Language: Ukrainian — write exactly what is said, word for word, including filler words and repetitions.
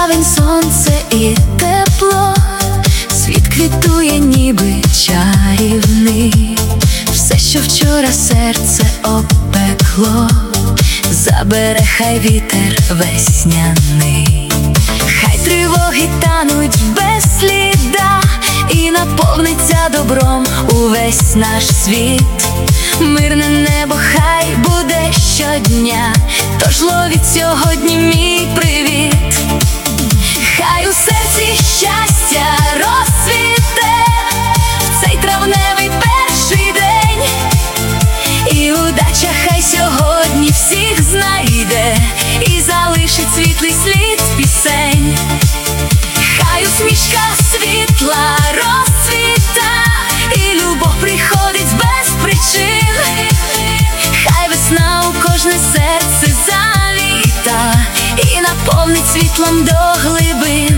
травень, сонце і тепло, світ квітує, ніби чарівний. Все, що вчора серце опекло, забере хай вітер весняний. Хай тривоги тануть без сліда, і наповниться добром увесь наш світ. Мирне небо хай буде щодня, тож ловіть сьогодні мій привіт. Хай у серці щастя розцвіте в цей травневий перший день, і удача хай сьогодні всіх знайде і залишить світлий слід з пісень. Хай усмішка світла розцвіта, і любов приходить без причин. Хай весна у кожне серце завіта і наповнить світлом до глибин.